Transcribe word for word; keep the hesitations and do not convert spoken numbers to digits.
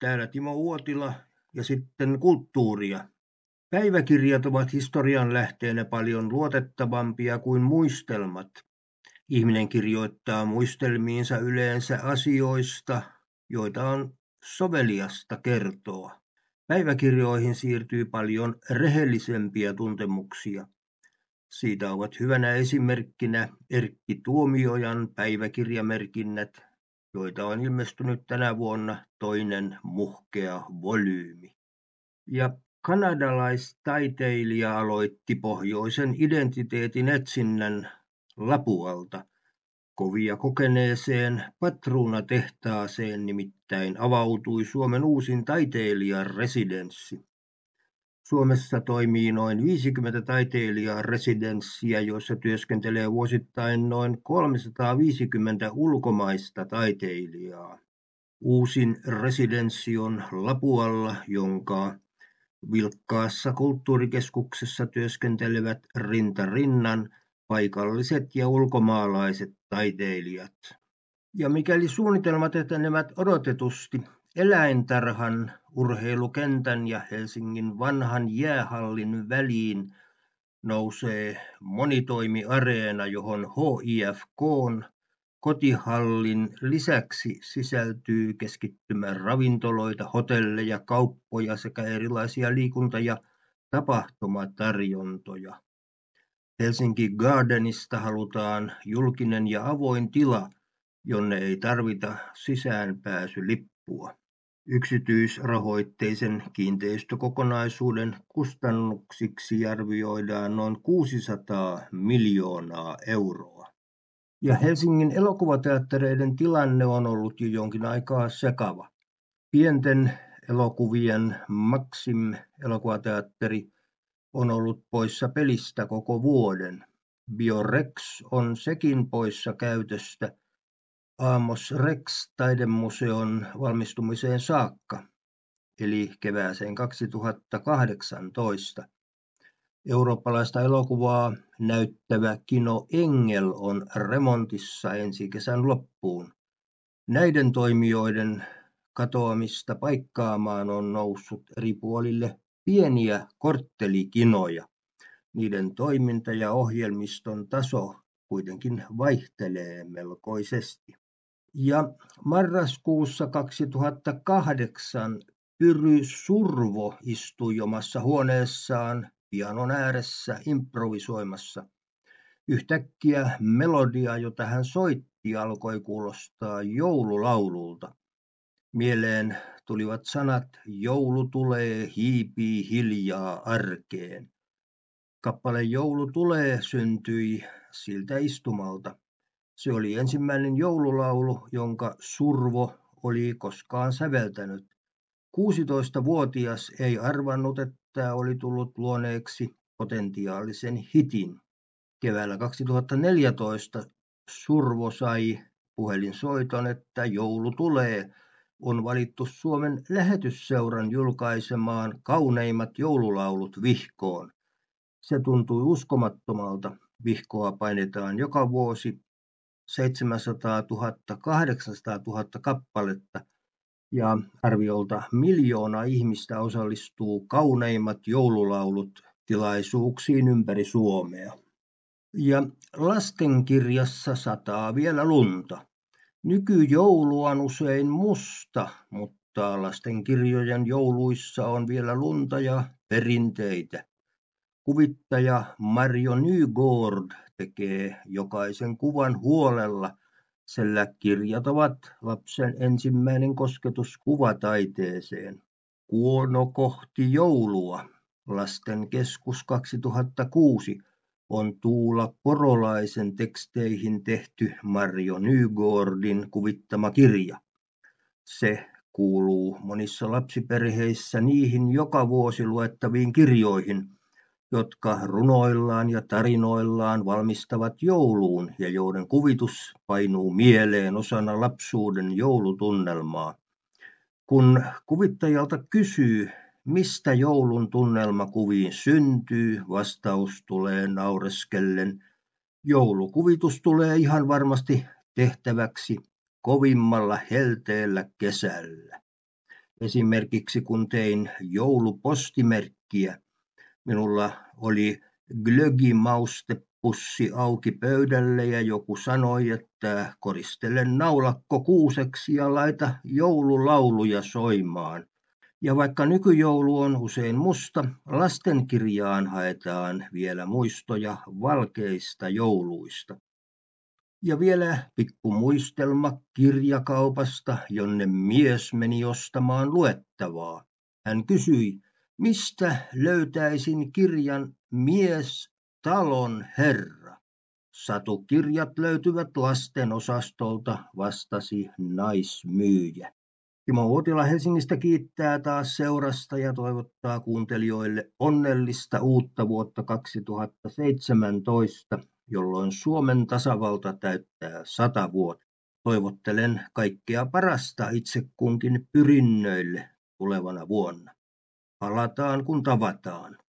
Täällä Timo Uotila ja sitten kulttuuria. Päiväkirjat ovat historian lähteenä paljon luotettavampia kuin muistelmat. Ihminen kirjoittaa muistelmiinsa yleensä asioista, joita on soveliasta kertoa. Päiväkirjoihin siirtyy paljon rehellisempiä tuntemuksia. Siitä ovat hyvänä esimerkkinä Erkki Tuomiojan päiväkirjamerkinnät, joita on ilmestynyt tänä vuonna toinen muhkea volyymi. Ja kanadalaistaiteilija aloitti pohjoisen identiteetin etsinnän Lapualta. Kovia kokeneeseen patruunatehtaaseen nimittäin avautui Suomen uusin taiteilijaresidenssi. Suomessa toimii noin viisikymmentä taiteilijaresidenssiä, joissa työskentelee vuosittain noin kolmesataaviisikymmentä ulkomaista taiteilijaa. Uusin residenssi on Lapualla, jonka vilkkaassa kulttuurikeskuksessa työskentelevät rinta rinnan paikalliset ja ulkomaalaiset taiteilijat. Ja mikäli suunnitelmat etenevät odotetusti, eläintarhan, urheilukentän ja Helsingin vanhan jäähallin väliin nousee monitoimiareena, johon H I F K:n kotihallin lisäksi sisältyy keskittymän ravintoloita, hotelleja, kauppoja sekä erilaisia liikunta- ja tapahtumatarjontoja. Helsinki Gardenista halutaan julkinen ja avoin tila, jonne ei tarvita sisäänpääsylippua. Yksityisrahoitteisen kiinteistökokonaisuuden kustannuksiksi arvioidaan noin kuusisataa miljoonaa euroa. Ja Helsingin elokuvateattereiden tilanne on ollut jo jonkin aikaa sekava. Pienten elokuvien Maxim-elokuvateatteri on ollut poissa pelistä koko vuoden. Biorex on sekin poissa käytöstä Amos Rex taidemuseon valmistumiseen saakka, eli kevääseen kaksituhattakahdeksantoista. Eurooppalaista elokuvaa näyttävä Kino Engel on remontissa ensi kesän loppuun. Näiden toimijoiden katoamista paikkaamaan on noussut eri puolille pieniä korttelikinoja. Niiden toiminta ja ohjelmiston taso kuitenkin vaihtelee melkoisesti. Ja marraskuussa kaksituhattakahdeksan Pyry Survo istui omassa huoneessaan pianon ääressä improvisoimassa. Yhtäkkiä melodia, jota hän soitti, alkoi kuulostaa joululaululta. Mieleen tulivat sanat "Joulu tulee, hiipii hiljaa arkeen". Kappale "Joulu tulee" syntyi siltä istumalta. Se oli ensimmäinen joululaulu, jonka Survo oli koskaan säveltänyt. kuusitoistavuotias ei arvannut, että oli tullut luoneeksi potentiaalisen hitin. Keväällä kaksituhattaneljätoista Survo sai puhelinsoiton, että "Joulu tulee" on valittu Suomen Lähetysseuran julkaisemaan kauneimmat joululaulut vihkoon. Se tuntui uskomattomalta. Vihkoa painetaan joka vuosi seitsemänsataatuhatta kahdeksansataatuhatta kappaletta ja arviolta miljoona ihmistä osallistuu kauneimmat joululaulut tilaisuuksiin ympäri Suomea. Ja lastenkirjassa sataa vielä lunta. Nykyjoulu on usein musta, mutta lastenkirjojen jouluissa on vielä lunta ja perinteitä. Kuvittaja Marjo Nygård tekee jokaisen kuvan huolella, sillä kirjat ovat lapsen ensimmäinen kosketus kuvataiteeseen. Kuono kohti joulua, Lastenkeskus kaksituhattakuusi, on Tuula Porolaisen teksteihin tehty Marjo Nygårdin kuvittama kirja. Se kuuluu monissa lapsiperheissä niihin joka vuosi luettaviin kirjoihin, jotka runoillaan ja tarinoillaan valmistavat jouluun ja joiden kuvitus painuu mieleen osana lapsuuden joulutunnelmaa. Kun kuvittajalta kysyy, mistä joulun tunnelma kuviin syntyy, vastaus tulee naureskellen: joulukuvitus tulee ihan varmasti tehtäväksi kovimmalla helteellä kesällä. Esimerkiksi kun tein joulupostimerkkiä, minulla oli glögimaustepussi auki pöydälle ja joku sanoi, että koristele naulakko kuuseksi ja laita joululauluja soimaan. Ja vaikka nykyjoulu on usein musta, lastenkirjaan haetaan vielä muistoja valkeista jouluista. Ja vielä pikku muistelma kirjakaupasta, jonne mies meni ostamaan luettavaa. Hän kysyi, mistä löytäisin kirjan Mies, talon herra. Satukirjat löytyvät lasten osastolta, vastasi naismyyjä. Timo Uotila Helsingistä kiittää taas seurasta ja toivottaa kuuntelijoille onnellista uutta vuotta kaksituhattaseitsemäntoista, jolloin Suomen tasavalta täyttää sata vuotta. Toivottelen kaikkea parasta itse kunkin pyrinnöille tulevana vuonna. Palataan kun tavataan.